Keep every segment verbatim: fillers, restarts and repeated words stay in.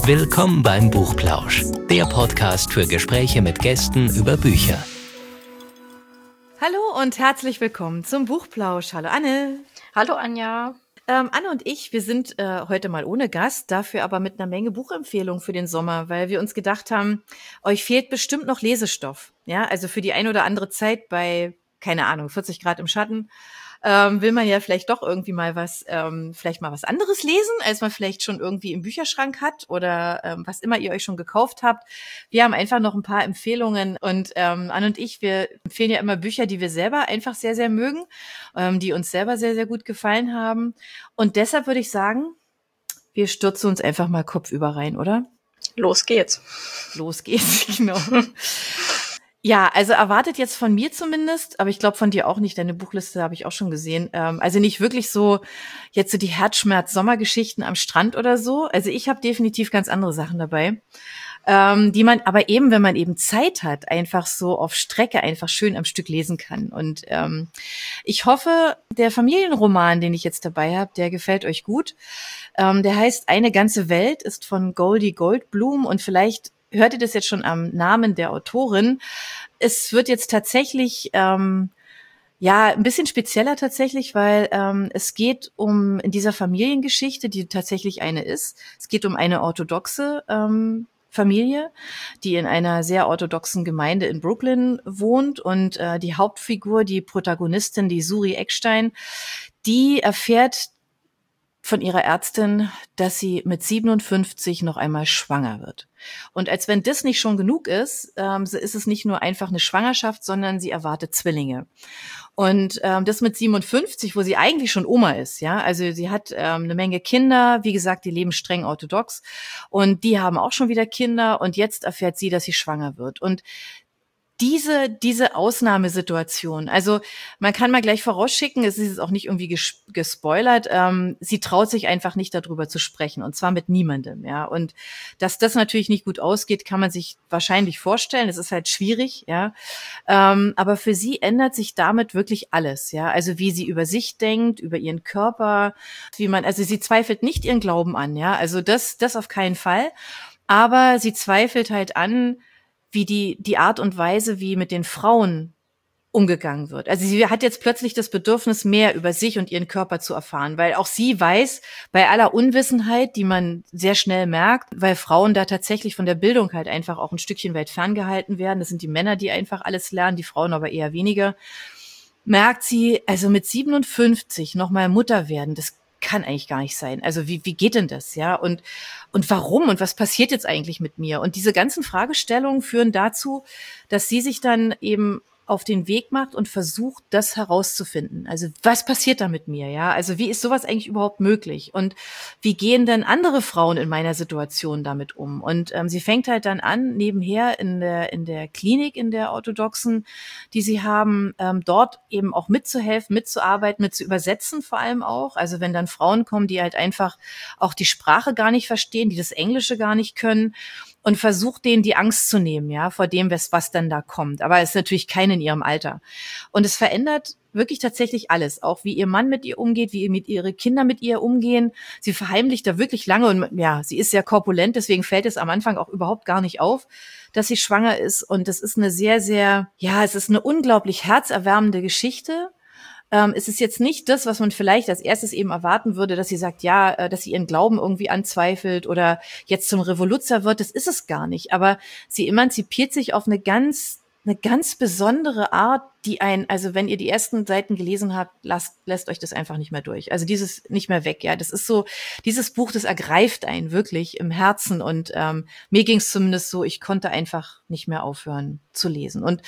Willkommen beim Buchplausch, der Podcast für Gespräche mit Gästen über Bücher. Hallo und herzlich willkommen zum Buchplausch. Hallo Anne. Hallo Anja. Ähm, Anne und ich, wir sind äh, heute mal ohne Gast, dafür aber mit einer Menge Buchempfehlungen für den Sommer, weil wir uns gedacht haben, euch fehlt bestimmt noch Lesestoff. Ja, also für die ein oder andere Zeit bei, keine Ahnung, vierzig Grad im Schatten, ähm, will man ja vielleicht doch irgendwie mal was, ähm, vielleicht mal was anderes lesen, als man vielleicht schon irgendwie im Bücherschrank hat oder ähm, was immer ihr euch schon gekauft habt. Wir haben einfach noch ein paar Empfehlungen und ähm, Anne und ich, wir empfehlen ja immer Bücher, die wir selber einfach sehr, sehr mögen, ähm, die uns selber sehr, sehr gut gefallen haben. Und deshalb würde ich sagen, wir stürzen uns einfach mal kopfüber rein, oder? Los geht's. Los geht's, genau. Ja, also erwartet jetzt von mir zumindest, aber ich glaube von dir auch nicht, deine Buchliste habe ich auch schon gesehen, ähm, also nicht wirklich so jetzt so die Herzschmerz-Sommergeschichten am Strand oder so, also ich habe definitiv ganz andere Sachen dabei, ähm, die man aber eben, wenn man eben Zeit hat, einfach so auf Strecke einfach schön am Stück lesen kann. Und ähm, ich hoffe, der Familienroman, den ich jetzt dabei habe, der gefällt euch gut. Ähm, der heißt Eine ganze Welt, ist von Goldie Goldblum und vielleicht hört ihr das jetzt schon am Namen der Autorin. Es wird jetzt tatsächlich ähm, ja ein bisschen spezieller tatsächlich, weil ähm, es geht um in dieser Familiengeschichte, die tatsächlich eine ist. Es geht um eine orthodoxe ähm, Familie, die in einer sehr orthodoxen Gemeinde in Brooklyn wohnt und äh, die Hauptfigur, die Protagonistin, die Suri Eckstein, die erfährt von ihrer Ärztin, dass sie mit siebenundfünfzig noch einmal schwanger wird. Und als wenn das nicht schon genug ist, ähm, so ist es nicht nur einfach eine Schwangerschaft, sondern sie erwartet Zwillinge. Und ähm, das mit siebenundfünfzig, wo sie eigentlich schon Oma ist, ja, also sie hat ähm, eine Menge Kinder, wie gesagt, die leben streng orthodox und die haben auch schon wieder Kinder und jetzt erfährt sie, dass sie schwanger wird. Und Diese, diese Ausnahmesituation, also man kann mal gleich vorausschicken, es ist auch nicht irgendwie ges- gespoilert, ähm, sie traut sich einfach nicht darüber zu sprechen und zwar mit niemandem, ja, und dass das natürlich nicht gut ausgeht, kann man sich wahrscheinlich vorstellen, es ist halt schwierig, ja, ähm, aber für sie ändert sich damit wirklich alles, ja, also wie sie über sich denkt, über ihren Körper, wie man, also sie zweifelt nicht ihren Glauben an, ja, also das, das auf keinen Fall, aber sie zweifelt halt an, wie die, die Art und Weise, wie mit den Frauen umgegangen wird. Also sie hat jetzt plötzlich das Bedürfnis, mehr über sich und ihren Körper zu erfahren, weil auch sie weiß, bei aller Unwissenheit, die man sehr schnell merkt, weil Frauen da tatsächlich von der Bildung halt einfach auch ein Stückchen weit ferngehalten werden. Das sind die Männer, die einfach alles lernen, die Frauen aber eher weniger. Merkt sie, also mit siebenundfünfzig nochmal Mutter werden, das kann eigentlich gar nicht sein. Also wie wie geht denn das, ja? Und und warum und was passiert jetzt eigentlich mit mir? Und diese ganzen Fragestellungen führen dazu, dass sie sich dann eben auf den Weg macht und versucht, das herauszufinden. Also was passiert da mit mir, ja? Also wie ist sowas eigentlich überhaupt möglich? Und wie gehen denn andere Frauen in meiner Situation damit um? Und ähm, sie fängt halt dann an, nebenher in der in der Klinik, in der orthodoxen, die sie haben, ähm, dort eben auch mitzuhelfen, mitzuarbeiten, mit zu übersetzen vor allem auch. Also wenn dann Frauen kommen, die halt einfach auch die Sprache gar nicht verstehen, die das Englische gar nicht können, und versucht denen die Angst zu nehmen, ja, vor dem, was, was dann da kommt. Aber es ist natürlich keine in ihrem Alter. Und es verändert wirklich tatsächlich alles. Auch wie ihr Mann mit ihr umgeht, wie ihr mit ihre Kinder mit ihr umgehen. Sie verheimlicht da wirklich lange und ja, sie ist sehr korpulent, deswegen fällt es am Anfang auch überhaupt gar nicht auf, dass sie schwanger ist. Und das ist eine sehr, sehr, ja, es ist eine unglaublich herzerwärmende Geschichte. Ähm, es ist jetzt nicht das, was man vielleicht als erstes eben erwarten würde, dass sie sagt, ja, äh, dass sie ihren Glauben irgendwie anzweifelt oder jetzt zum Revoluzer wird. Das ist es gar nicht. Aber sie emanzipiert sich auf eine ganz, eine ganz besondere Art, die ein, also wenn ihr die ersten Seiten gelesen habt, lasst, lässt euch das einfach nicht mehr durch. Also dieses nicht mehr weg, ja. Das ist so, dieses Buch, das ergreift einen wirklich im Herzen und ähm, mir ging es zumindest so, ich konnte einfach nicht mehr aufhören zu lesen. Und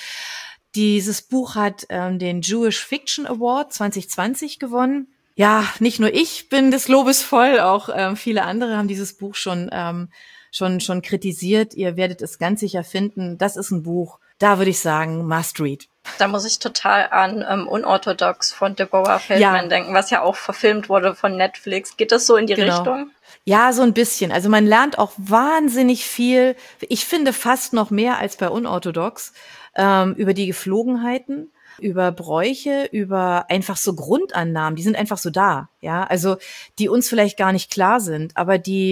dieses Buch hat ähm, den Jewish Fiction Award zwanzig zwanzig gewonnen. Ja, nicht nur ich bin des Lobes voll, auch ähm, viele andere haben dieses Buch schon ähm, schon schon kritisiert. Ihr werdet es ganz sicher finden. Das ist ein Buch, da würde ich sagen, must read. Da muss ich total an ähm, Unorthodox von Deborah Feldman ja. denken, was ja auch verfilmt wurde von Netflix. Geht das so in die genau. Richtung? Ja, so ein bisschen. Also man lernt auch wahnsinnig viel. Ich finde fast noch mehr als bei Unorthodox ähm, über die Geflogenheiten, über Bräuche, über einfach so Grundannahmen. Die sind einfach so da, ja. Also die uns vielleicht gar nicht klar sind, aber die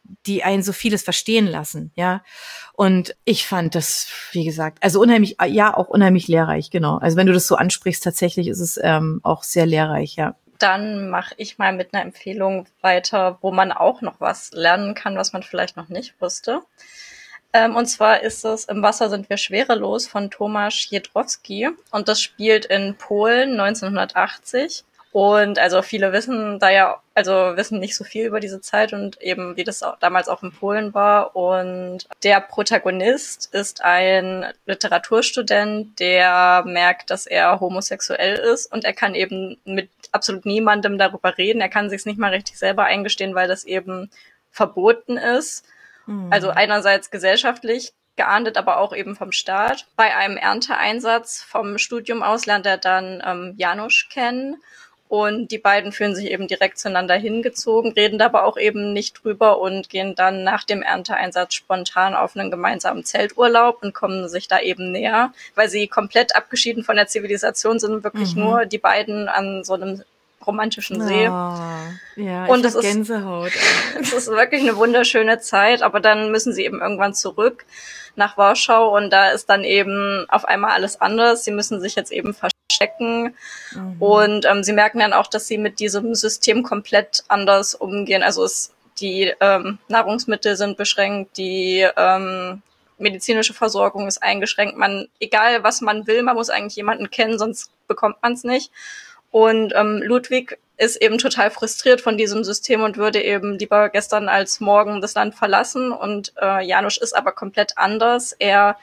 die einen so vieles verstehen lassen, ja. Und ich fand das, wie gesagt, also unheimlich, ja, auch unheimlich lehrreich, genau. Also wenn du das so ansprichst, tatsächlich ist es ähm, auch sehr lehrreich, ja. Dann mache ich mal mit einer Empfehlung weiter, wo man auch noch was lernen kann, was man vielleicht noch nicht wusste. Ähm, und zwar ist es Im Wasser sind wir schwerelos von Tomasz Jedrowski. Und das spielt in Polen neunzehnhundertachtzig. Und also viele wissen da ja, also wissen nicht so viel über diese Zeit und eben wie das auch damals auch in Polen war. Und der Protagonist ist ein Literaturstudent, der merkt, dass er homosexuell ist und er kann eben mit absolut niemandem darüber reden. Er kann sich's nicht mal richtig selber eingestehen, weil das eben verboten ist. Mhm. Also einerseits gesellschaftlich geahndet, aber auch eben vom Staat. Bei einem Ernteeinsatz vom Studium aus lernt er dann ähm, Janusz kennen. Und die beiden fühlen sich eben direkt zueinander hingezogen, reden aber auch eben nicht drüber und gehen dann nach dem Ernteeinsatz spontan auf einen gemeinsamen Zelturlaub und kommen sich da eben näher, weil sie komplett abgeschieden von der Zivilisation sind, wirklich mhm. nur die beiden an so einem romantischen See. Oh, ja, und ich hab Gänsehaut. Es ist wirklich eine wunderschöne Zeit, aber dann müssen sie eben irgendwann zurück nach Warschau und da ist dann eben auf einmal alles anders. Sie müssen sich jetzt eben verstecken mhm. und ähm, sie merken dann auch, dass sie mit diesem System komplett anders umgehen. Also es, die ähm, Nahrungsmittel sind beschränkt, die ähm, medizinische Versorgung ist eingeschränkt. Man, egal was man will, man muss eigentlich jemanden kennen, sonst bekommt man es nicht. Und ähm, Ludwig ist eben total frustriert von diesem System und würde eben lieber gestern als morgen das Land verlassen. Und äh, Janusz ist aber komplett anders. Er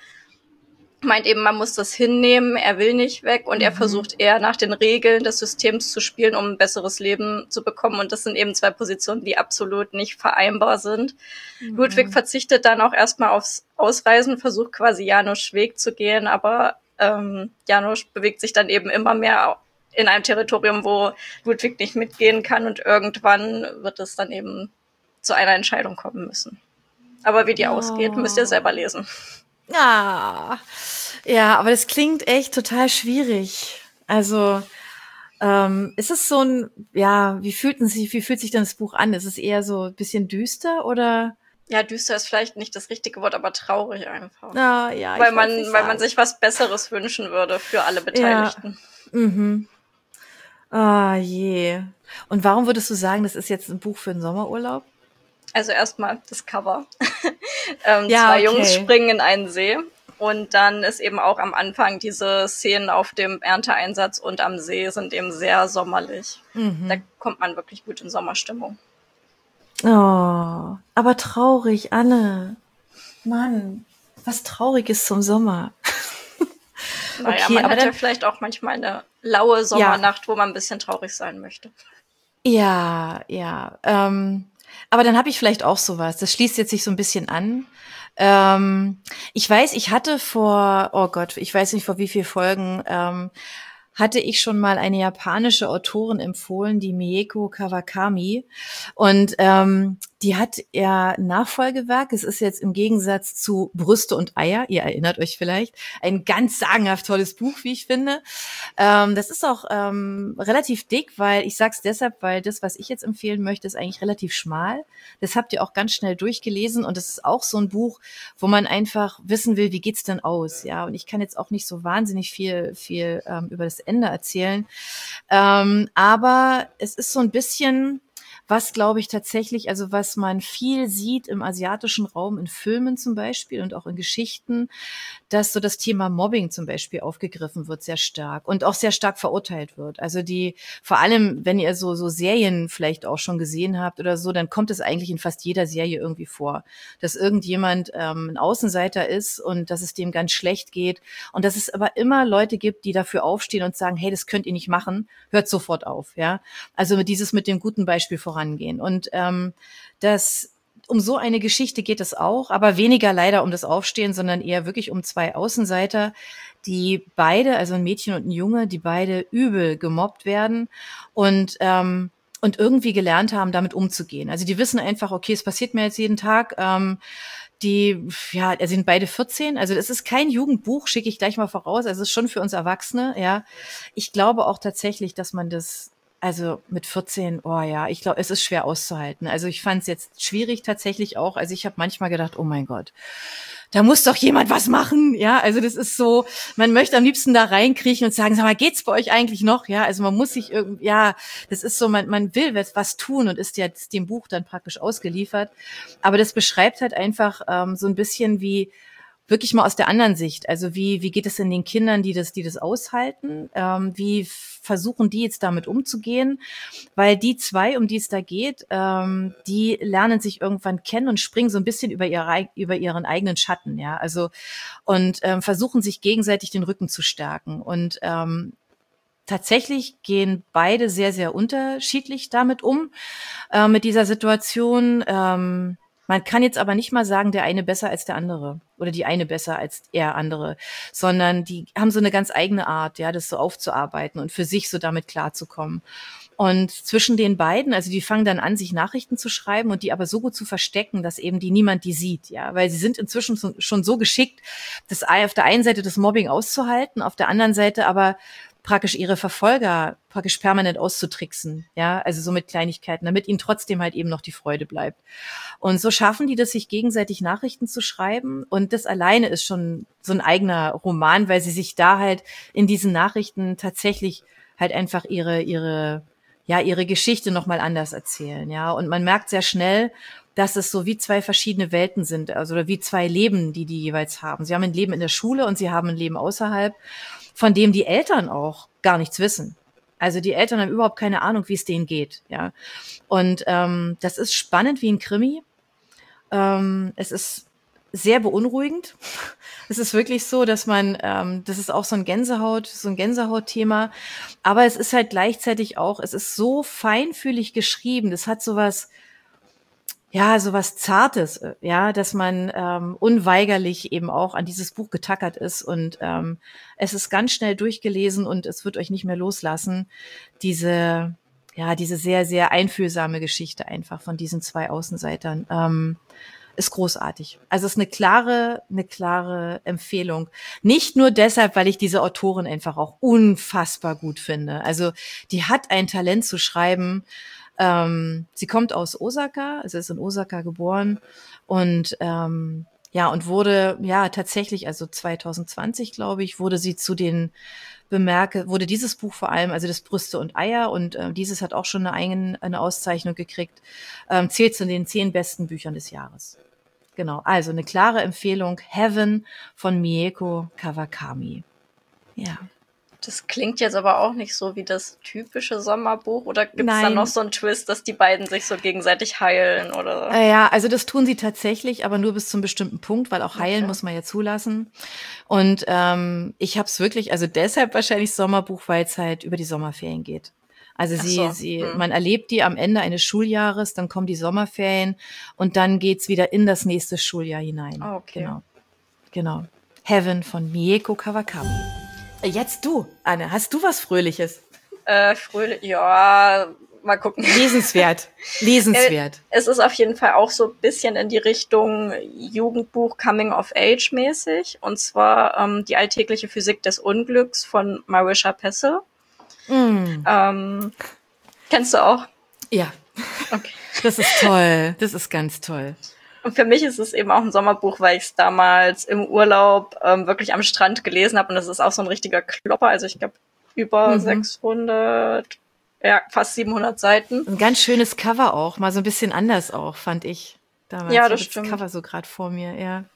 meint eben, man muss das hinnehmen, er will nicht weg und mhm. er versucht eher nach den Regeln des Systems zu spielen, um ein besseres Leben zu bekommen. Und das sind eben zwei Positionen, die absolut nicht vereinbar sind. Mhm. Ludwig verzichtet dann auch erstmal aufs Ausreisen, versucht quasi Janusz' Weg zu gehen, aber ähm, Janusz bewegt sich dann eben immer mehr in einem Territorium, wo Ludwig nicht mitgehen kann und irgendwann wird es dann eben zu einer Entscheidung kommen müssen. Aber wie die oh. ausgeht, müsst ihr selber lesen. Ja, ja, aber das klingt echt total schwierig. Also ähm, ist es so ein, ja, wie fühlt sich, wie fühlt sich denn das Buch an? Ist es eher so ein bisschen düster oder? Ja, düster ist vielleicht nicht das richtige Wort, aber traurig einfach. Ja, ja. Weil man, weil man sich was Besseres wünschen würde für alle Beteiligten. Ja. Mhm. Ah, je. Und warum würdest du sagen, das ist jetzt ein Buch für den Sommerurlaub? Also erstmal das Cover. ähm, ja, zwei okay. Jungs springen in einen See und dann ist eben auch am Anfang diese Szenen auf dem Ernteeinsatz und am See sind eben sehr sommerlich. Mhm. Da kommt man wirklich gut in Sommerstimmung. Oh, aber traurig, Anne. Mann, was Trauriges zum Sommer. Naja, okay, man hat ja vielleicht auch manchmal eine laue Sommernacht, ja. wo man ein bisschen traurig sein möchte. Ja, ja. Ähm, aber dann habe ich vielleicht auch sowas. Das schließt jetzt sich so ein bisschen an. Ähm, ich weiß, ich hatte vor, oh Gott, ich weiß nicht vor wie vielen Folgen, ähm, hatte ich schon mal eine japanische Autorin empfohlen, die Mieko Kawakami. Und ähm, die hat ja ein Nachfolgewerk. Es ist jetzt im Gegensatz zu Brüste und Eier, ihr erinnert euch vielleicht, ein ganz sagenhaft tolles Buch, wie ich finde. Ähm, das ist auch ähm, relativ dick, weil, ich sag's deshalb, weil das, was ich jetzt empfehlen möchte, ist eigentlich relativ schmal. Das habt ihr auch ganz schnell durchgelesen und es ist auch so ein Buch, wo man einfach wissen will, wie geht's denn aus? Ja, und ich kann jetzt auch nicht so wahnsinnig viel, viel ähm, über das Ende erzählen. Ähm, aber es ist so ein bisschen, was glaube ich tatsächlich, also was man viel sieht im asiatischen Raum, in Filmen zum Beispiel und auch in Geschichten, dass so das Thema Mobbing zum Beispiel aufgegriffen wird, sehr stark und auch sehr stark verurteilt wird. Also die, vor allem, wenn ihr so, so Serien vielleicht auch schon gesehen habt oder so, dann kommt es eigentlich in fast jeder Serie irgendwie vor, dass irgendjemand ähm, ein Außenseiter ist und dass es dem ganz schlecht geht und dass es aber immer Leute gibt, die dafür aufstehen und sagen, hey, das könnt ihr nicht machen, hört sofort auf, ja. Also dieses mit dem guten Beispiel vorangehen und ähm, das um so eine Geschichte geht es auch, aber weniger leider um das Aufstehen, sondern eher wirklich um zwei Außenseiter, die beide, also ein Mädchen und ein Junge, die beide übel gemobbt werden und ähm, und irgendwie gelernt haben, damit umzugehen. Also die wissen einfach, okay, es passiert mir jetzt jeden Tag. Ähm, die, ja, also sind beide vierzehn. Also das ist kein Jugendbuch, schicke ich gleich mal voraus. Also es ist schon für uns Erwachsene, ja. Ich glaube auch tatsächlich, dass man das Also mit vierzehn, oh ja, ich glaube, es ist schwer auszuhalten. Also ich fand es jetzt schwierig tatsächlich auch. Also ich habe manchmal gedacht, oh mein Gott, da muss doch jemand was machen. Ja, also das ist so, man möchte am liebsten da reinkriechen und sagen, sag mal, geht's bei euch eigentlich noch? Ja, also man muss sich irgendwie, ja, das ist so, man, man will was tun und ist jetzt dem Buch dann praktisch ausgeliefert. Aber das beschreibt halt einfach ähm, so ein bisschen wie, wirklich mal aus der anderen Sicht. Also wie wie geht es denn den Kindern, die das die das aushalten? Ähm, wie versuchen die jetzt damit umzugehen? Weil die zwei, um die es da geht, ähm, die lernen sich irgendwann kennen und springen so ein bisschen über ihre über ihren eigenen Schatten, ja. Also und ähm, versuchen sich gegenseitig den Rücken zu stärken. Und ähm, tatsächlich gehen beide sehr sehr unterschiedlich damit um äh, mit dieser Situation. Ähm, Man kann jetzt aber nicht mal sagen, der eine besser als der andere oder die eine besser als der andere, sondern die haben so eine ganz eigene Art, ja, das so aufzuarbeiten und für sich so damit klarzukommen. Und zwischen den beiden, also die fangen dann an, sich Nachrichten zu schreiben und die aber so gut zu verstecken, dass eben die niemand die sieht, ja, weil sie sind inzwischen so, schon so geschickt, das auf der einen Seite das Mobbing auszuhalten, auf der anderen Seite aber praktisch ihre Verfolger praktisch permanent auszutricksen, ja, also so mit Kleinigkeiten, damit ihnen trotzdem halt eben noch die Freude bleibt. Und so schaffen die das, sich gegenseitig Nachrichten zu schreiben. Und das alleine ist schon so ein eigener Roman, weil sie sich da halt in diesen Nachrichten tatsächlich halt einfach ihre, ihre, ja, ihre Geschichte nochmal anders erzählen, ja. Und man merkt sehr schnell, dass es so wie zwei verschiedene Welten sind, also oder wie zwei Leben, die die jeweils haben. Sie haben ein Leben in der Schule und sie haben ein Leben außerhalb, von dem die Eltern auch gar nichts wissen. Also die Eltern haben überhaupt keine Ahnung, wie es denen geht, ja. Und ähm, das ist spannend wie ein Krimi. Ähm, es ist sehr beunruhigend. Es ist wirklich so, dass man, ähm, das ist auch so ein Gänsehaut, so ein Gänsehautthema. Aber es ist halt gleichzeitig auch, es ist so feinfühlig geschrieben. Das hat sowas, ja, sowas Zartes, ja, dass man ähm, unweigerlich eben auch an dieses Buch getackert ist und ähm, es ist ganz schnell durchgelesen und es wird euch nicht mehr loslassen. Diese, ja, diese sehr, sehr einfühlsame Geschichte einfach von diesen zwei Außenseitern ähm, ist großartig. Also es ist eine klare, eine klare Empfehlung. Nicht nur deshalb, weil ich diese Autorin einfach auch unfassbar gut finde. Also die hat ein Talent zu schreiben. Ähm, sie kommt aus Osaka, also ist in Osaka geboren und ähm, ja und wurde ja tatsächlich, also zwanzig zwanzig glaube ich, wurde sie zu den bemerke, wurde dieses Buch vor allem, also das Brüste und Eier und äh, dieses hat auch schon eine eigene eine Auszeichnung gekriegt, ähm, zählt zu den zehn besten Büchern des Jahres. Genau, also eine klare Empfehlung, Heaven von Mieko Kawakami. Ja. Das klingt jetzt aber auch nicht so wie das typische Sommerbuch. Oder gibt es da Nein. noch so einen Twist, dass die beiden sich so gegenseitig heilen? Oder? Äh, ja, also das tun sie tatsächlich, aber nur bis zum bestimmten Punkt, weil auch heilen Okay. muss man ja zulassen. Und ähm, ich habe es wirklich, also deshalb wahrscheinlich Sommerbuch, weil es halt über die Sommerferien geht. Also Ach sie, so. sie, Hm. man erlebt die am Ende eines Schuljahres, dann kommen die Sommerferien und dann geht's wieder in das nächste Schuljahr hinein. Ah, okay. Genau, genau. Heaven von Mieko Kawakami. Jetzt du, Anne, hast du was Fröhliches? Äh, fröhlich, ja, mal gucken. Lesenswert, lesenswert. Äh, es ist auf jeden Fall auch so ein bisschen in die Richtung Jugendbuch Coming of Age mäßig. Und zwar ähm, die alltägliche Physik des Unglücks von Marisha Pessel. Mm. Ähm, kennst du auch? Ja. Okay. Das ist toll. Das ist ganz toll. Und für mich ist es eben auch ein Sommerbuch, weil ich es damals im Urlaub ähm, wirklich am Strand gelesen habe. Und das ist auch so ein richtiger Klopper. Also ich glaube über Mhm. sechshundert, ja, fast siebenhundert Seiten. Ein ganz schönes Cover auch. Mal so ein bisschen anders auch, fand ich damals. Ja, Ich das hab stimmt. Das Cover so gerade vor mir, ja.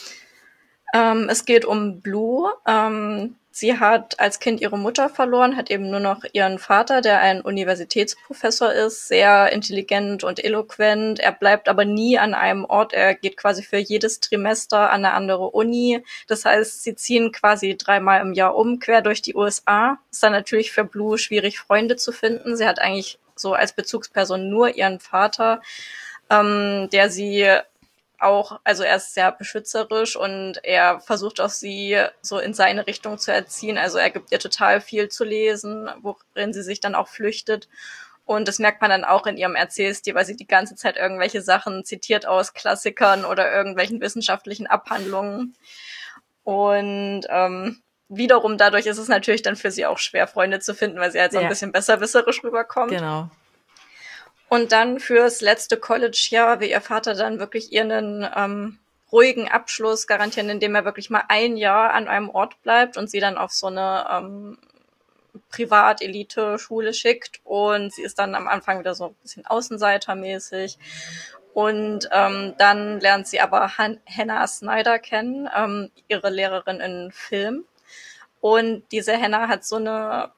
Ähm, es geht um Blue. Ähm, sie hat als Kind ihre Mutter verloren, hat eben nur noch ihren Vater, der ein Universitätsprofessor ist, sehr intelligent und eloquent. Er bleibt aber nie an einem Ort. Er geht quasi für jedes Trimester an eine andere Uni. Das heißt, sie ziehen quasi dreimal im Jahr um, quer durch die U S A. Ist dann natürlich für Blue schwierig, Freunde zu finden. Sie hat eigentlich so als Bezugsperson nur ihren Vater, ähm, der sie auch, also er ist sehr beschützerisch und er versucht auch sie so in seine Richtung zu erziehen. Also er gibt ihr total viel zu lesen, worin sie sich dann auch flüchtet. Und das merkt man dann auch in ihrem Erzählstil, weil sie die ganze Zeit irgendwelche Sachen zitiert aus Klassikern oder irgendwelchen wissenschaftlichen Abhandlungen. Und ähm, wiederum dadurch ist es natürlich dann für sie auch schwer, Freunde zu finden, weil sie halt so ein Ja. bisschen besserwisserisch rüberkommt. Genau. Und dann fürs letzte College-Jahr will ihr Vater dann wirklich ihr einen ähm, ruhigen Abschluss garantieren, indem er wirklich mal ein Jahr an einem Ort bleibt und sie dann auf so eine ähm, Privat-Elite-Schule schickt. Und sie ist dann am Anfang wieder so ein bisschen außenseitermäßig. Und ähm, dann lernt sie aber Han- Hannah Snyder kennen, ähm, ihre Lehrerin in Film. Und diese Hannah hat so eine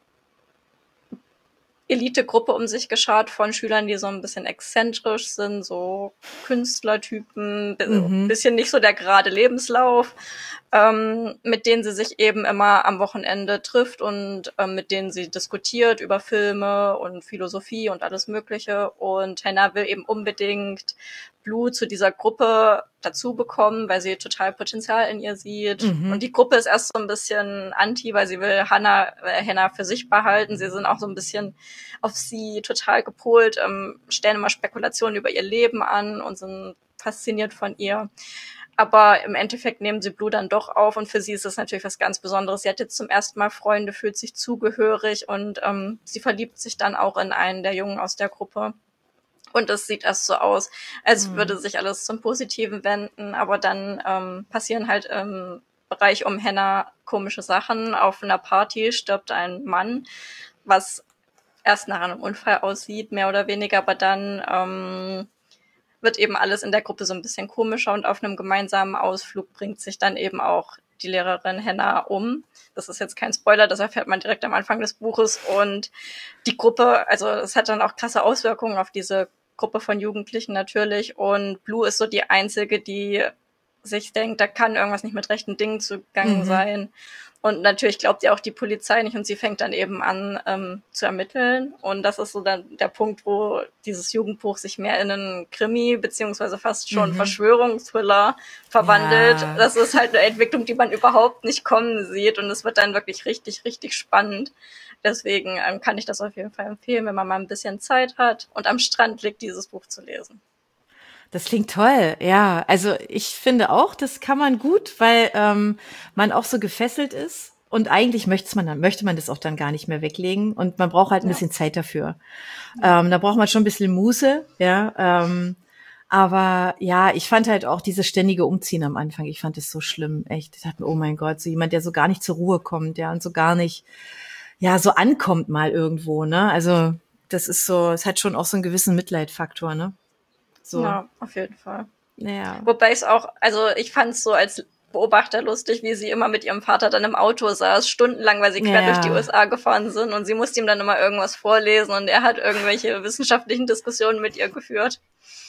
Elite-Gruppe um sich geschart von Schülern, die so ein bisschen exzentrisch sind, so Künstlertypen, Mhm. bisschen nicht so der gerade Lebenslauf, ähm, mit denen sie sich eben immer am Wochenende trifft und ähm, mit denen sie diskutiert über Filme und Philosophie und alles Mögliche. Und Hannah will eben unbedingt Blue zu dieser Gruppe dazu bekommen, weil sie total Potenzial in ihr sieht. Mhm. Und die Gruppe ist erst so ein bisschen anti, weil sie will Hannah, äh, Hannah für sich behalten. Sie sind auch so ein bisschen auf sie total gepolt, ähm, stellen immer Spekulationen über ihr Leben an und sind fasziniert von ihr. Aber im Endeffekt nehmen sie Blue dann doch auf und für sie ist das natürlich was ganz Besonderes. Sie hat jetzt zum ersten Mal Freunde, fühlt sich zugehörig und ähm, sie verliebt sich dann auch in einen der Jungen aus der Gruppe. Und es sieht erst so aus, als Mhm. würde sich alles zum Positiven wenden, aber dann ähm, passieren halt im Bereich um Hannah komische Sachen. Auf einer Party stirbt ein Mann, was erst nach einem Unfall aussieht, mehr oder weniger, aber dann ähm, wird eben alles in der Gruppe so ein bisschen komischer und auf einem gemeinsamen Ausflug bringt sich dann eben auch die Lehrerin Hannah um. Das ist jetzt kein Spoiler, das erfährt man direkt am Anfang des Buches und die Gruppe, also es hat dann auch krasse Auswirkungen auf diese Gruppe von Jugendlichen natürlich und Blue ist so die Einzige, die sich denkt, da kann irgendwas nicht mit rechten Dingen zugangen Mhm. sein. Und natürlich glaubt ihr auch die Polizei nicht und sie fängt dann eben an ähm, zu ermitteln. Und das ist so dann der Punkt, wo dieses Jugendbuch sich mehr in einen Krimi beziehungsweise fast schon Mhm. Verschwörungsthriller verwandelt. Ja. Das ist halt eine Entwicklung, die man überhaupt nicht kommen sieht und es wird dann wirklich richtig, richtig spannend. Deswegen ähm, kann ich das auf jeden Fall empfehlen, wenn man mal ein bisschen Zeit hat und am Strand liegt, dieses Buch zu lesen. Das klingt toll, ja. Also ich finde auch, das kann man gut, weil ähm, man auch so gefesselt ist und eigentlich möchte man dann möchte man das auch dann gar nicht mehr weglegen und man braucht halt ein Ja. bisschen Zeit dafür. Ähm, da braucht man schon ein bisschen Muße, ja. Ähm, aber ja, ich fand halt auch dieses ständige Umziehen am Anfang. Ich fand es so schlimm, echt. Ich dachte mir, oh mein Gott, so jemand, der so gar nicht zur Ruhe kommt, ja, und so gar nicht, ja, so ankommt mal irgendwo, ne? Also das ist so, es hat schon auch so einen gewissen Mitleidfaktor, ne? So. Ja, auf jeden Fall. Ja. Wobei ich es auch, also ich fand es so als Beobachter lustig, wie sie immer mit ihrem Vater dann im Auto saß, stundenlang, weil sie quer Ja. durch die U S A gefahren sind und sie musste ihm dann immer irgendwas vorlesen und er hat irgendwelche wissenschaftlichen Diskussionen mit ihr geführt.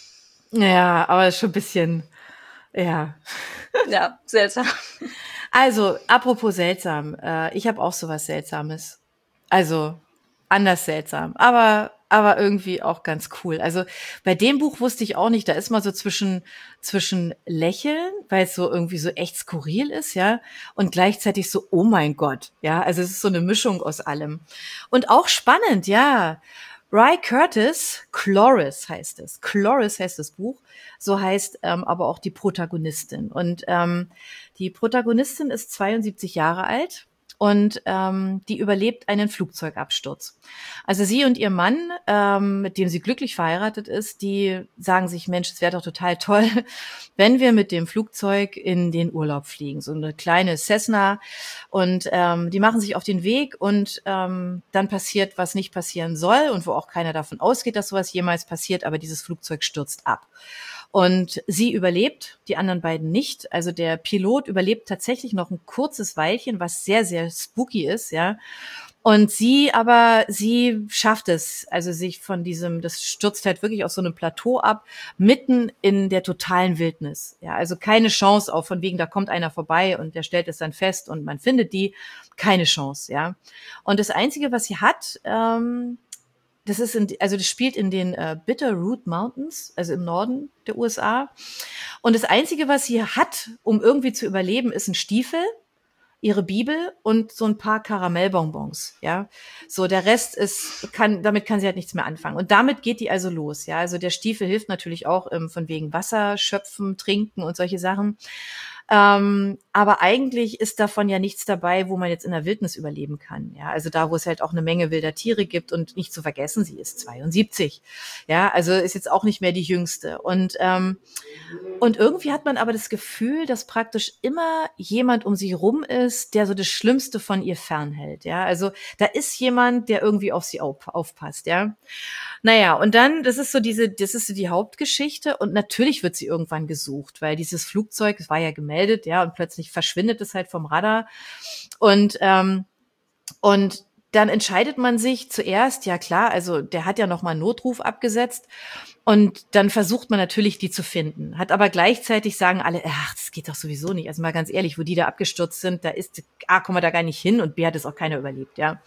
Ja, aber schon ein bisschen, ja. Ja, seltsam. Also, apropos seltsam, äh, ich habe auch sowas Seltsames. Also, anders seltsam, aber aber irgendwie auch ganz cool. Also, bei dem Buch wusste ich auch nicht, da ist man so zwischen zwischen Lächeln, weil es so irgendwie so echt skurril ist, ja, und gleichzeitig so, oh mein Gott, ja, also es ist so eine Mischung aus allem. Und auch spannend, ja. Ry Curtis, Chloris heißt es. Chloris heißt das Buch. So heißt ähm, aber auch die Protagonistin. Und ähm, die Protagonistin ist zweiundsiebzig Jahre alt und ähm, die überlebt einen Flugzeugabsturz. Also sie und ihr Mann, ähm, mit dem sie glücklich verheiratet ist, die sagen sich, Mensch, es wäre doch total toll, wenn wir mit dem Flugzeug in den Urlaub fliegen. So eine kleine Cessna. Und ähm, die machen sich auf den Weg und ähm, dann passiert, was nicht passieren soll und wo auch keiner davon ausgeht, dass sowas jemals passiert, aber dieses Flugzeug stürzt ab. Und sie überlebt, die anderen beiden nicht. Also der Pilot überlebt tatsächlich noch ein kurzes Weilchen, was sehr, sehr spooky ist, ja. Und sie aber, sie schafft es, also sich von diesem, das stürzt halt wirklich auf so einem Plateau ab, mitten in der totalen Wildnis. Ja, also keine Chance auch von wegen, da kommt einer vorbei und der stellt es dann fest und man findet die. Keine Chance, ja. Und das Einzige, was sie hat, ähm, das ist in, also das spielt in den äh, Bitterroot Mountains, also im Norden der U S A. Und das Einzige, was sie hat, um irgendwie zu überleben, ist ein Stiefel, ihre Bibel und so ein paar Karamellbonbons, ja. So, der Rest ist, kann, damit kann sie halt nichts mehr anfangen. Und damit geht die also los, ja. Also der Stiefel hilft natürlich auch ähm, von wegen Wasser schöpfen, trinken und solche Sachen. Ähm, aber eigentlich ist davon ja nichts dabei, wo man jetzt in der Wildnis überleben kann. Ja, also da, wo es halt auch eine Menge wilder Tiere gibt und nicht zu vergessen, sie ist zweiundsiebzig. Ja, also ist jetzt auch nicht mehr die Jüngste. Und, ähm, und irgendwie hat man aber das Gefühl, dass praktisch immer jemand um sie rum ist, der so das Schlimmste von ihr fernhält. Ja, also da ist jemand, der irgendwie auf sie auf, aufpasst. Ja. Naja, und dann, das ist so diese, das ist so die Hauptgeschichte und natürlich wird sie irgendwann gesucht, weil dieses Flugzeug, es war ja gemeldet, ja, und plötzlich verschwindet es halt vom Radar und, ähm, und dann entscheidet man sich zuerst, ja klar, also der hat ja nochmal einen Notruf abgesetzt und dann versucht man natürlich, die zu finden. Hat aber gleichzeitig sagen alle, ach, das geht doch sowieso nicht. Also mal ganz ehrlich, wo die da abgestürzt sind, da ist, A, kommen wir da gar nicht hin und B, hat es auch keiner überlebt, ja.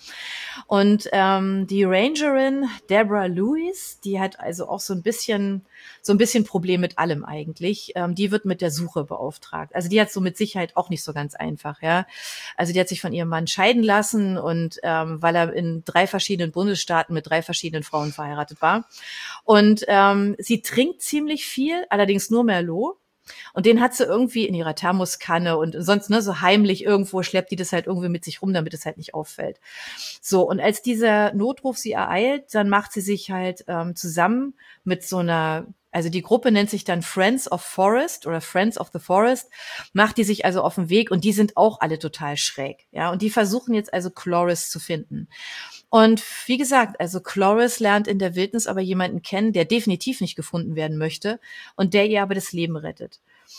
Und ähm, die Rangerin Deborah Lewis, die hat also auch so ein bisschen, so ein bisschen Problem mit allem eigentlich. Ähm, die wird mit der Suche beauftragt. Also die hat so mit Sicherheit auch nicht so ganz einfach, ja. Also die hat sich von ihrem Mann scheiden lassen und ähm, weil er in drei verschiedenen Bundesstaaten mit drei verschiedenen Frauen verheiratet war. Und ähm, sie trinkt ziemlich viel, allerdings nur Merlot. Und den hat sie irgendwie in ihrer Thermoskanne und sonst ne, so heimlich irgendwo schleppt die das halt irgendwie mit sich rum, damit es halt nicht auffällt. So, und als dieser Notruf sie ereilt, dann macht sie sich halt ähm, zusammen mit so einer, also die Gruppe nennt sich dann Friends of Forest oder Friends of the Forest, macht die sich also auf den Weg und die sind auch alle total schräg. Ja, und die versuchen jetzt also Chloris zu finden. Und wie gesagt, also Chloris lernt in der Wildnis aber jemanden kennen, der definitiv nicht gefunden werden möchte und der ihr aber das Leben rettet.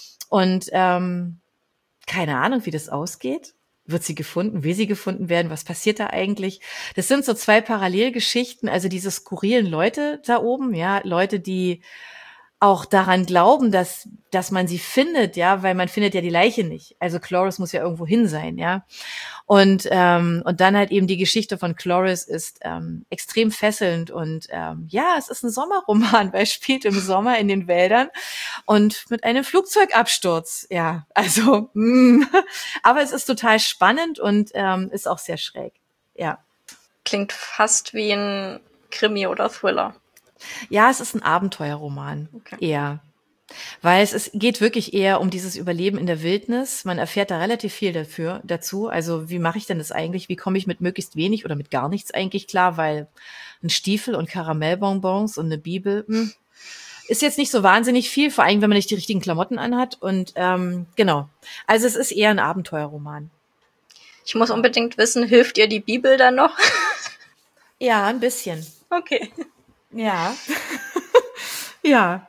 Und ähm, keine Ahnung, wie das ausgeht. Wird sie gefunden? Will sie gefunden werden? Was passiert da eigentlich? Das sind so zwei Parallelgeschichten, also diese skurrilen Leute da oben, ja, Leute, die auch daran glauben, dass dass man sie findet, ja, weil man findet ja die Leiche nicht. Also Chloris muss ja irgendwo hin sein, ja. Und ähm, und dann halt eben die Geschichte von Chloris ist ähm, extrem fesselnd und ähm, ja, es ist ein Sommerroman, weil es spielt im Sommer in den Wäldern und mit einem Flugzeugabsturz, ja. Also, mh. Aber es ist total spannend und ähm, ist auch sehr schräg, ja. Klingt fast wie ein Krimi oder Thriller. Ja, es ist ein Abenteuerroman, okay. Eher. Weil es ist, geht wirklich eher um dieses Überleben in der Wildnis. Man erfährt da relativ viel dafür, dazu. Also wie mache ich denn das eigentlich? Wie komme ich mit möglichst wenig oder mit gar nichts eigentlich klar? Weil ein Stiefel und Karamellbonbons und eine Bibel mh, ist jetzt nicht so wahnsinnig viel, vor allem wenn man nicht die richtigen Klamotten anhat. Und ähm, genau, also es ist eher ein Abenteuerroman. Ich muss unbedingt wissen, hilft ihr die Bibel dann noch? Ja, ein bisschen. Okay. Ja. Ja.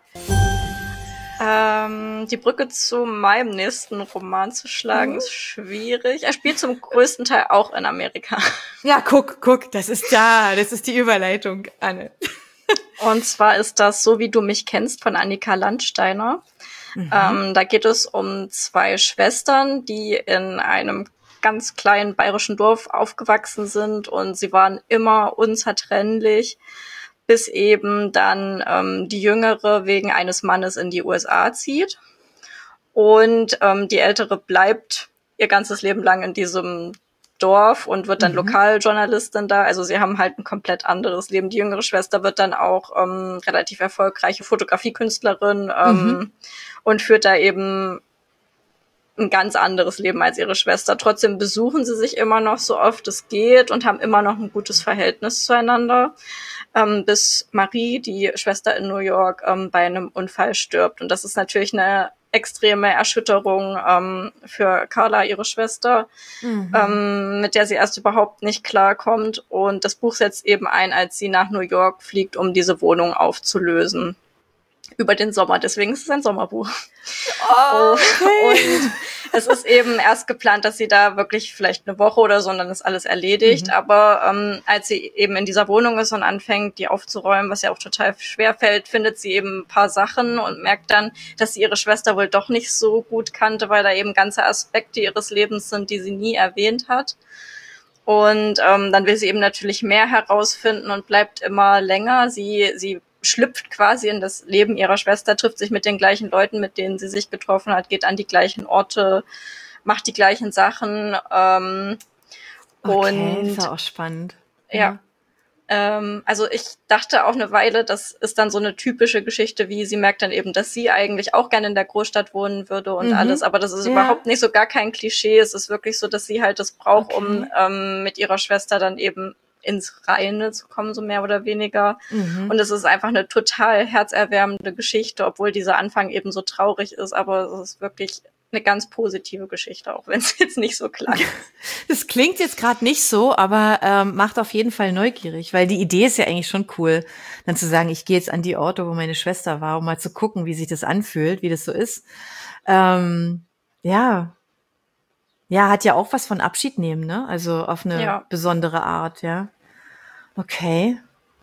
Ähm, die Brücke zu meinem nächsten Roman zu schlagen, mhm. ist schwierig. Er spielt zum größten Teil auch in Amerika. Ja, guck, guck, das ist da, das ist die Überleitung, Anne. Und zwar ist das So wie du mich kennst von Annika Landsteiner. Mhm. Ähm, da geht es um zwei Schwestern, die in einem ganz kleinen bayerischen Dorf aufgewachsen sind und sie waren immer unzertrennlich, bis eben dann ähm, die Jüngere wegen eines Mannes in die U S A zieht. Und ähm, die Ältere bleibt ihr ganzes Leben lang in diesem Dorf und wird dann mhm. Lokaljournalistin da. Also sie haben halt ein komplett anderes Leben. Die jüngere Schwester wird dann auch ähm, relativ erfolgreiche Fotografiekünstlerin ähm, mhm. und führt da eben ein ganz anderes Leben als ihre Schwester. Trotzdem besuchen sie sich immer noch so oft es geht und haben immer noch ein gutes Verhältnis zueinander, ähm, bis Marie, die Schwester in New York, ähm, bei einem Unfall stirbt. Und das ist natürlich eine extreme Erschütterung ähm, für Carla, ihre Schwester, mhm. ähm, mit der sie erst überhaupt nicht klarkommt. Und das Buch setzt eben ein, als sie nach New York fliegt, um diese Wohnung aufzulösen. Über den Sommer, deswegen ist es ein Sommerbuch. Oh, okay. Und es ist eben erst geplant, dass sie da wirklich vielleicht eine Woche oder so und dann ist alles erledigt. Mhm. Aber ähm, als sie eben in dieser Wohnung ist und anfängt, die aufzuräumen, was ja auch total schwer fällt, findet sie eben ein paar Sachen und merkt dann, dass sie ihre Schwester wohl doch nicht so gut kannte, weil da eben ganze Aspekte ihres Lebens sind, die sie nie erwähnt hat. Und ähm, dann will sie eben natürlich mehr herausfinden und bleibt immer länger. Sie sie schlüpft quasi in das Leben ihrer Schwester, trifft sich mit den gleichen Leuten, mit denen sie sich getroffen hat, geht an die gleichen Orte, macht die gleichen Sachen. Ähm, Okay, und ist ja auch spannend. ja. Ähm, also ich dachte auch eine Weile, das ist dann so eine typische Geschichte, wie sie merkt dann eben, dass sie eigentlich auch gerne in der Großstadt wohnen würde und Mhm. alles, aber das ist Ja. überhaupt nicht so, gar kein Klischee. Es ist wirklich so, dass sie halt das braucht, Okay. um ähm, mit ihrer Schwester dann eben ins Reine zu kommen, so mehr oder weniger. Mhm. Und es ist einfach eine total herzerwärmende Geschichte, obwohl dieser Anfang eben so traurig ist, aber es ist wirklich eine ganz positive Geschichte, auch wenn es jetzt nicht so klang. Das klingt jetzt gerade nicht so, aber ähm, macht auf jeden Fall neugierig, weil die Idee ist ja eigentlich schon cool, dann zu sagen, ich gehe jetzt an die Orte, wo meine Schwester war, um mal zu gucken, wie sich das anfühlt, wie das so ist. Ähm, ja, ja, hat ja auch was von Abschied nehmen, ne? Also auf eine Ja. besondere Art, ja. Okay.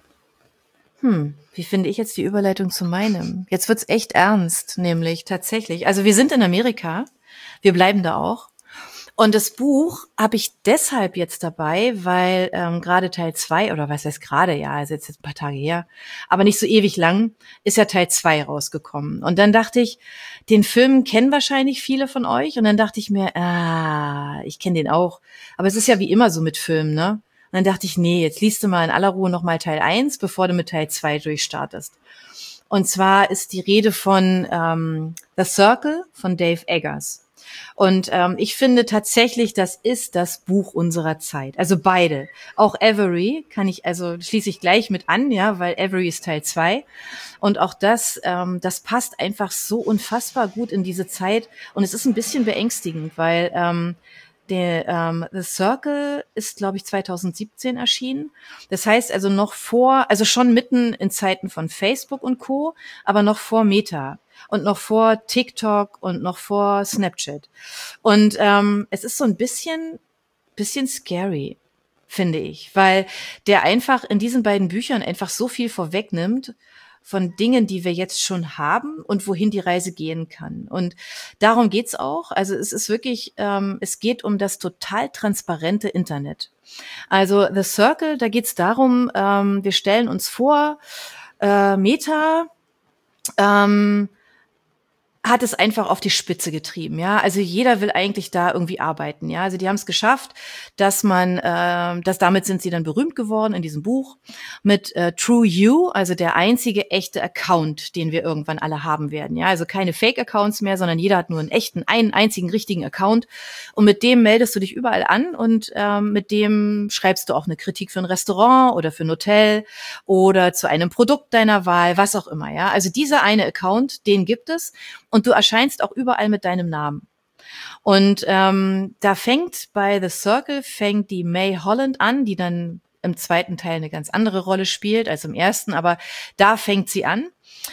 Hm, wie finde ich jetzt die Überleitung zu meinem? Jetzt wird's echt ernst, nämlich tatsächlich. Also wir sind in Amerika, wir bleiben da auch. Und das Buch habe ich deshalb jetzt dabei, weil ähm, gerade Teil zwei, oder was heißt gerade, ja, also jetzt, jetzt ein paar Tage her, aber nicht so ewig lang, ist ja Teil zwei rausgekommen. Und dann dachte ich, den Film kennen wahrscheinlich viele von euch. Und dann dachte ich mir, ah, ich kenne den auch. Aber es ist ja wie immer so mit Filmen, ne? Und dann dachte ich, nee, jetzt liest du mal in aller Ruhe nochmal Teil eins, bevor du mit Teil zwei durchstartest. Und zwar ist die Rede von ähm, The Circle von Dave Eggers. Und ähm, ich finde tatsächlich, das ist das Buch unserer Zeit. Also beide. Auch Avery kann ich, also schließe ich gleich mit an, ja, weil Avery ist Teil zwei. Und auch das, ähm, das passt einfach so unfassbar gut in diese Zeit. Und es ist ein bisschen beängstigend, weil ähm, der ähm, The Circle ist, glaube ich, zwanzig siebzehn erschienen. Das heißt also noch vor, also schon mitten in Zeiten von Facebook und Co., aber noch vor Meta und noch vor TikTok und noch vor Snapchat. Und ähm, es ist so ein bisschen, bisschen scary, finde ich, weil der einfach in diesen beiden Büchern einfach so viel vorwegnimmt von Dingen, die wir jetzt schon haben und wohin die Reise gehen kann. Und darum geht's auch. Also es ist wirklich, ähm, es geht um das total transparente Internet. Also The Circle, da geht's darum, ähm, wir stellen uns vor, äh, Meta, ähm, hat es einfach auf die Spitze getrieben, ja. Also jeder will eigentlich da irgendwie arbeiten, ja. Also die haben es geschafft, dass man, äh, dass damit sind sie dann berühmt geworden in diesem Buch mit äh, True You, also der einzige echte Account, den wir irgendwann alle haben werden, ja. Also keine Fake-Accounts mehr, sondern jeder hat nur einen echten, einen einzigen richtigen Account und mit dem meldest du dich überall an und ähm, mit dem schreibst du auch eine Kritik für ein Restaurant oder für ein Hotel oder zu einem Produkt deiner Wahl, was auch immer, ja. Also dieser eine Account, den gibt es. Und du erscheinst auch überall mit deinem Namen. Und ähm, da fängt bei The Circle, fängt die May Holland an, die dann im zweiten Teil eine ganz andere Rolle spielt als im ersten, aber da fängt sie an.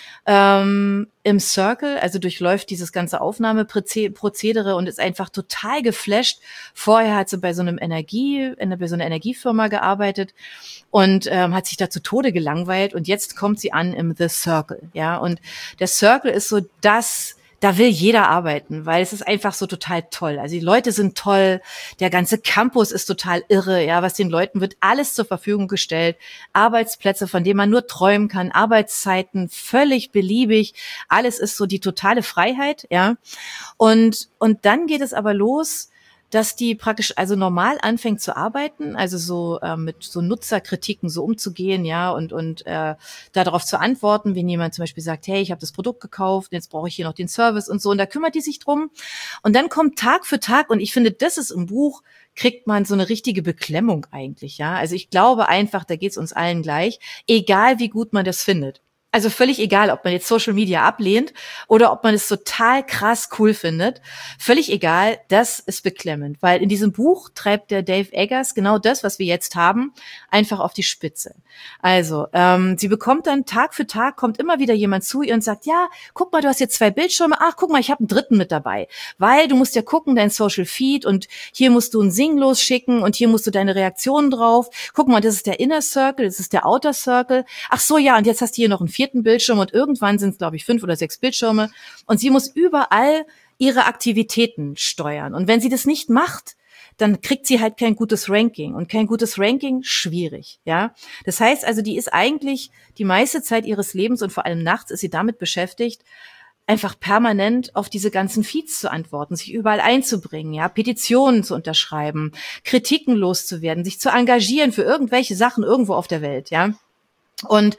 Ähm, im Circle, also durchläuft dieses ganze Aufnahmeprozedere und ist einfach total geflasht. Vorher hat sie bei so einem Energie, bei so einer Energiefirma gearbeitet und ähm, hat sich da zu Tode gelangweilt und jetzt kommt sie an im The Circle, ja, und der Circle ist so das, da will jeder arbeiten, weil es ist einfach so total toll. Also die Leute sind toll, der ganze Campus ist total irre, ja, was den Leuten wird alles zur Verfügung gestellt, Arbeitsplätze, von denen man nur träumen kann, Arbeitszeiten völlig beliebig, alles ist so die totale Freiheit, ja. Und und dann geht es aber los, dass die praktisch also normal anfängt zu arbeiten, also so äh, mit so Nutzerkritiken so umzugehen, ja, und und äh, darauf zu antworten, wenn jemand zum Beispiel sagt, hey, ich habe das Produkt gekauft, jetzt brauche ich hier noch den Service und so, und da kümmert die sich drum. Und dann kommt Tag für Tag, und ich finde, das ist im Buch, kriegt man so eine richtige Beklemmung eigentlich, ja. Also ich glaube einfach, da geht's uns allen gleich, egal wie gut man das findet. Also völlig egal, ob man jetzt Social Media ablehnt oder ob man es total krass cool findet. Völlig egal, das ist beklemmend, weil in diesem Buch treibt der Dave Eggers genau das, was wir jetzt haben, einfach auf die Spitze. Also ähm, sie bekommt dann Tag für Tag, kommt immer wieder jemand zu ihr und sagt, ja, guck mal, du hast jetzt zwei Bildschirme, ach, guck mal, ich habe einen dritten mit dabei, weil du musst ja gucken, dein Social Feed, und hier musst du ein Sing losschicken und hier musst du deine Reaktionen drauf. Guck mal, das ist der Inner Circle, das ist der Outer Circle. Ach so, ja, und jetzt hast du hier noch einen vierten Bildschirm und irgendwann sind es, glaube ich, fünf oder sechs Bildschirme und sie muss überall ihre Aktivitäten steuern. Und wenn sie das nicht macht, dann kriegt sie halt kein gutes Ranking. Und kein gutes Ranking, schwierig, ja. Das heißt also, die ist eigentlich die meiste Zeit ihres Lebens und vor allem nachts ist sie damit beschäftigt, einfach permanent auf diese ganzen Feeds zu antworten, sich überall einzubringen, ja, Petitionen zu unterschreiben, Kritiken loszuwerden, sich zu engagieren für irgendwelche Sachen irgendwo auf der Welt, ja. Und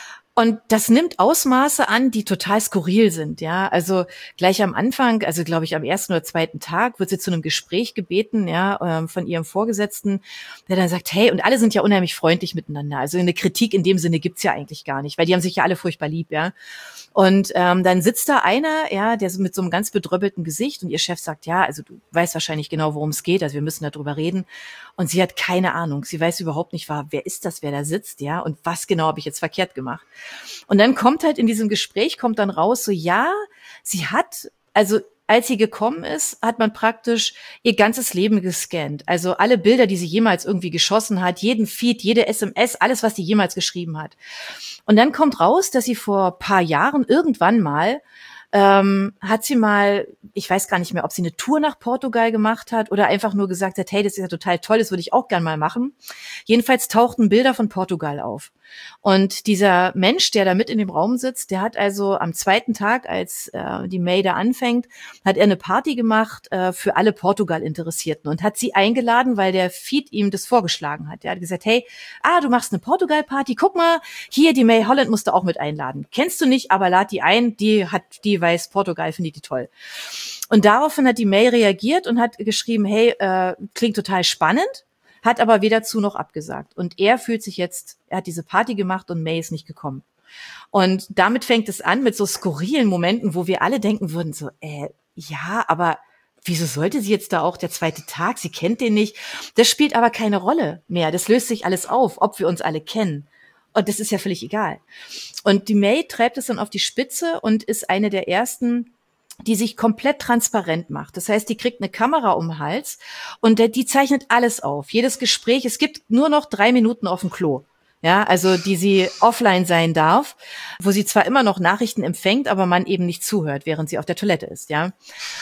Und das nimmt Ausmaße an, die total skurril sind, ja. Also gleich am Anfang, also glaube ich am ersten oder zweiten Tag, wird sie zu einem Gespräch gebeten, ja, ähm, von ihrem Vorgesetzten, der dann sagt, hey, und alle sind ja unheimlich freundlich miteinander. Also eine Kritik in dem Sinne gibt's ja eigentlich gar nicht, weil die haben sich ja alle furchtbar lieb, ja. Und ähm, dann sitzt da einer, ja, der so mit so einem ganz bedröppelten Gesicht und ihr Chef sagt, ja, also du weißt wahrscheinlich genau, worum es geht, also wir müssen darüber reden. Und sie hat keine Ahnung, sie weiß überhaupt nicht, wer ist das, wer da sitzt, ja, und was genau habe ich jetzt verkehrt gemacht. Und dann kommt halt in diesem Gespräch, kommt dann raus, so ja, sie hat, also als sie gekommen ist, hat man praktisch ihr ganzes Leben gescannt. Also alle Bilder, die sie jemals irgendwie geschossen hat, jeden Feed, jede S M S, alles, was sie jemals geschrieben hat. Und dann kommt raus, dass sie vor paar Jahren irgendwann mal ähm, hat sie mal, ich weiß gar nicht mehr, ob sie eine Tour nach Portugal gemacht hat oder einfach nur gesagt hat, hey, das ist ja total toll, das würde ich auch gern mal machen. Jedenfalls tauchten Bilder von Portugal auf. Und dieser Mensch, der da mit in dem Raum sitzt, der hat also am zweiten Tag, als äh, die May da anfängt, hat er eine Party gemacht äh, für alle Portugal-Interessierten und hat sie eingeladen, weil der Feed ihm das vorgeschlagen hat. Er hat gesagt, hey, ah, du machst eine Portugal-Party, guck mal, hier, die May Holland musst du auch mit einladen. Kennst du nicht, aber lad die ein, die hat, die weiß Portugal, findet die toll. Und daraufhin hat die May reagiert und hat geschrieben, hey, äh, klingt total spannend, hat aber weder zu noch abgesagt. Und er fühlt sich jetzt, er hat diese Party gemacht und May ist nicht gekommen. Und damit fängt es an mit so skurrilen Momenten, wo wir alle denken würden, so, äh, ja, aber wieso sollte sie jetzt da auch der zweite Tag, sie kennt den nicht. Das spielt aber keine Rolle mehr. Das löst sich alles auf, ob wir uns alle kennen. Und das ist ja völlig egal. Und die May treibt es dann auf die Spitze und ist eine der ersten, die sich komplett transparent macht. Das heißt, die kriegt eine Kamera um den Hals und der, die zeichnet alles auf. Jedes Gespräch, es gibt nur noch drei Minuten auf dem Klo. Ja, also die sie offline sein darf, wo sie zwar immer noch Nachrichten empfängt, aber man eben nicht zuhört, während sie auf der Toilette ist, ja.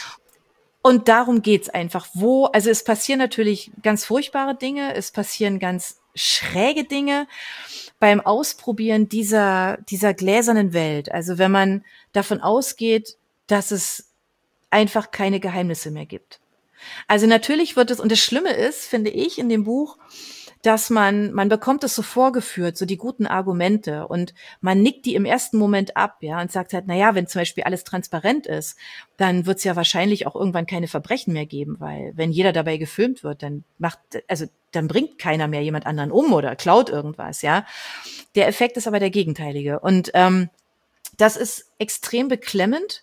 Und darum geht's einfach. Wo, also es passieren natürlich ganz furchtbare Dinge, es passieren ganz schräge Dinge beim Ausprobieren dieser, dieser gläsernen Welt. Also wenn man davon ausgeht, dass es einfach keine Geheimnisse mehr gibt. Also natürlich wird es, und das Schlimme ist, finde ich, in dem Buch, dass man, man bekommt es so vorgeführt, so die guten Argumente und man nickt die im ersten Moment ab, ja, und sagt halt, na ja, wenn zum Beispiel alles transparent ist, dann wird es ja wahrscheinlich auch irgendwann keine Verbrechen mehr geben, weil wenn jeder dabei gefilmt wird, dann macht, also dann bringt keiner mehr jemand anderen um oder klaut irgendwas, ja. Der Effekt ist aber der gegenteilige und ähm, das ist extrem beklemmend.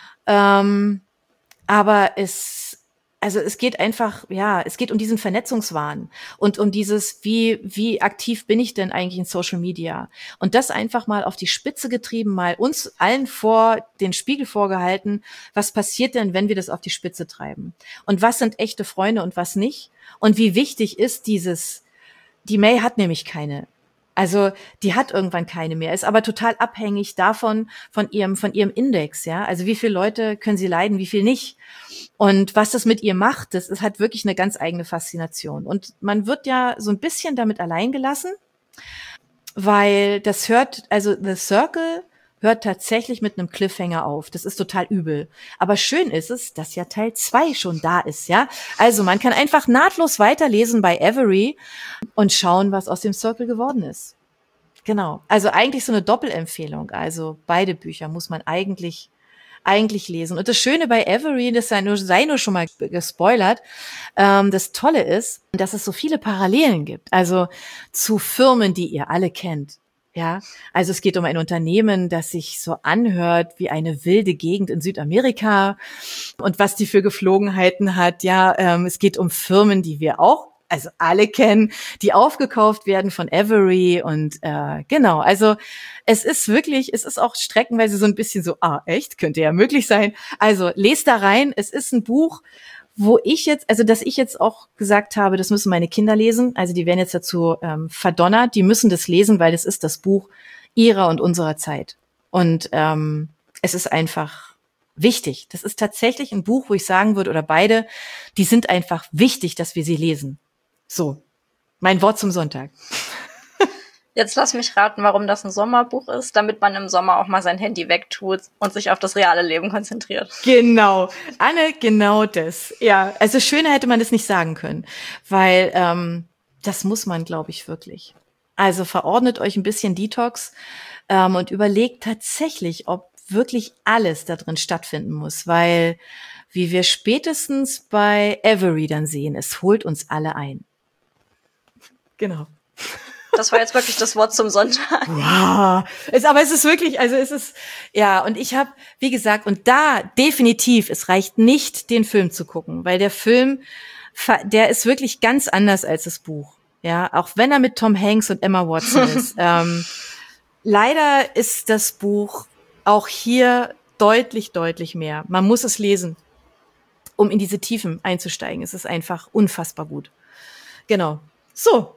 Ähm, aber es, also es geht einfach, ja, es geht um diesen Vernetzungswahn und um dieses, wie, wie aktiv bin ich denn eigentlich in Social Media? Und das einfach mal auf die Spitze getrieben, mal uns allen vor den Spiegel vorgehalten, was passiert denn, wenn wir das auf die Spitze treiben? Und was sind echte Freunde und was nicht? Und wie wichtig ist dieses, die May hat nämlich keine. Also die hat irgendwann keine mehr, ist aber total abhängig davon, von ihrem, von ihrem Index, ja. Also wie viele Leute können sie leiden, wie viel nicht. Und was das mit ihr macht, das ist, hat wirklich eine ganz eigene Faszination. Und man wird ja so ein bisschen damit allein gelassen, weil das hört, also The Circle hört tatsächlich mit einem Cliffhanger auf. Das ist total übel. Aber schön ist es, dass ja Teil zwei schon da ist, ja. Also man kann einfach nahtlos weiterlesen bei Avery und schauen, was aus dem Circle geworden ist. Genau. Also eigentlich so eine Doppelempfehlung. Also beide Bücher muss man eigentlich eigentlich lesen. Und das Schöne bei Avery, das sei nur, sei nur schon mal gespoilert, ähm, das Tolle ist, dass es so viele Parallelen gibt. Also zu Firmen, die ihr alle kennt. Ja, also es geht um ein Unternehmen, das sich so anhört wie eine wilde Gegend in Südamerika und was die für Geflogenheiten hat. Ja, ähm, es geht um Firmen, die wir auch, also alle kennen, die aufgekauft werden von Avery und äh, genau, also es ist wirklich, es ist auch streckenweise so ein bisschen so, ah, echt, könnte ja möglich sein. Also lest da rein, es ist ein Buch, wo ich jetzt, also dass ich jetzt auch gesagt habe, das müssen meine Kinder lesen, also die werden jetzt dazu ähm, verdonnert, die müssen das lesen, weil das ist das Buch ihrer und unserer Zeit. Und ähm, es ist einfach wichtig. Das ist tatsächlich ein Buch, wo ich sagen würde, oder beide, die sind einfach wichtig, dass wir sie lesen. So, mein Wort zum Sonntag. Jetzt lass mich raten, warum das ein Sommerbuch ist, damit man im Sommer auch mal sein Handy wegtut und sich auf das reale Leben konzentriert. Genau, Anne, genau das. Ja, also schöner hätte man das nicht sagen können, weil ähm, das muss man, glaube ich, wirklich. Also verordnet euch ein bisschen Detox ähm, und überlegt tatsächlich, ob wirklich alles da drin stattfinden muss, weil, wie wir spätestens bei Avery dann sehen, es holt uns alle ein. Genau. Das war jetzt wirklich das Wort zum Sonntag. Wow. Es, aber es ist wirklich, also es ist, ja, und ich habe, wie gesagt, und da definitiv, es reicht nicht, den Film zu gucken, weil der Film, der ist wirklich ganz anders als das Buch. Ja, auch wenn er mit Tom Hanks und Emma Watson ist. ähm, leider ist das Buch auch hier deutlich, deutlich mehr. Man muss es lesen, um in diese Tiefen einzusteigen. Es ist einfach unfassbar gut. Genau. So.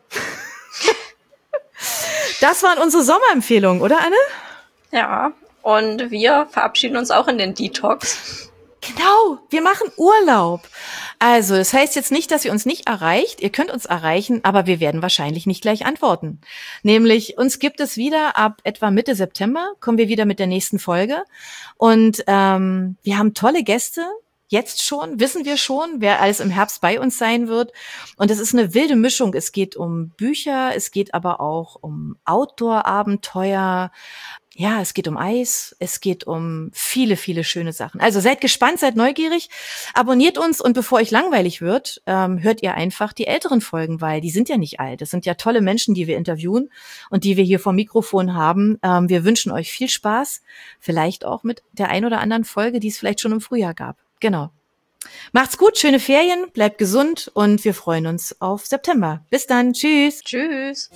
Das waren unsere Sommerempfehlungen, oder Anne? Ja, und wir verabschieden uns auch in den Detox. Genau, wir machen Urlaub. Also, das heißt jetzt nicht, dass ihr uns nicht erreicht. Ihr könnt uns erreichen, aber wir werden wahrscheinlich nicht gleich antworten. Nämlich, uns gibt es wieder ab etwa Mitte September, kommen wir wieder mit der nächsten Folge. Und ähm, wir haben tolle Gäste. Jetzt schon, wissen wir schon, wer alles im Herbst bei uns sein wird. Und es ist eine wilde Mischung. Es geht um Bücher, es geht aber auch um Outdoor-Abenteuer. Ja, es geht um Eis, es geht um viele, viele schöne Sachen. Also seid gespannt, seid neugierig, abonniert uns und bevor euch langweilig wird, ähm, hört ihr einfach die älteren Folgen, weil die sind ja nicht alt. Das sind ja tolle Menschen, die wir interviewen und die wir hier vom Mikrofon haben. Ähm, wir wünschen euch viel Spaß, vielleicht auch mit der ein oder anderen Folge, die es vielleicht schon im Frühjahr gab. Genau. Macht's gut, schöne Ferien, bleibt gesund und wir freuen uns auf September. Bis dann, tschüss. Tschüss.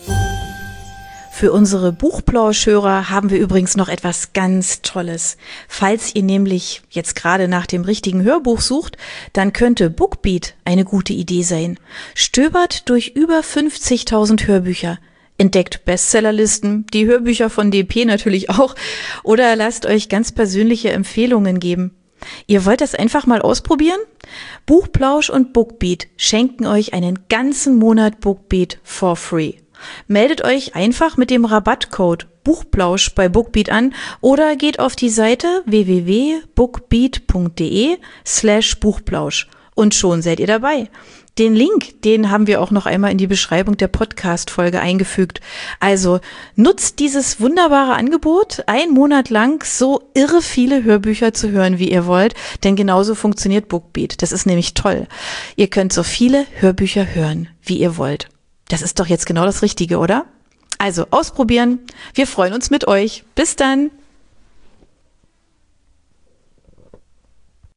Für unsere Buchplauschhörer haben wir übrigens noch etwas ganz Tolles. Falls ihr nämlich jetzt gerade nach dem richtigen Hörbuch sucht, dann könnte Bookbeat eine gute Idee sein. Stöbert durch über fünfzigtausend Hörbücher. Entdeckt Bestsellerlisten, die Hörbücher von D P natürlich auch, oder lasst euch ganz persönliche Empfehlungen geben. Ihr wollt das einfach mal ausprobieren? Buchplausch und Bookbeat schenken euch einen ganzen Monat Bookbeat for free. Meldet euch einfach mit dem Rabattcode Buchplausch bei Bookbeat an oder geht auf die Seite w w w punkt bookbeat punkt de slash Buchplausch und schon seid ihr dabei. Den Link, den haben wir auch noch einmal in die Beschreibung der Podcast-Folge eingefügt. Also nutzt dieses wunderbare Angebot, einen Monat lang so irre viele Hörbücher zu hören, wie ihr wollt, denn genauso funktioniert Bookbeat. Das ist nämlich toll. Ihr könnt so viele Hörbücher hören, wie ihr wollt. Das ist doch jetzt genau das Richtige, oder? Also ausprobieren. Wir freuen uns mit euch. Bis dann.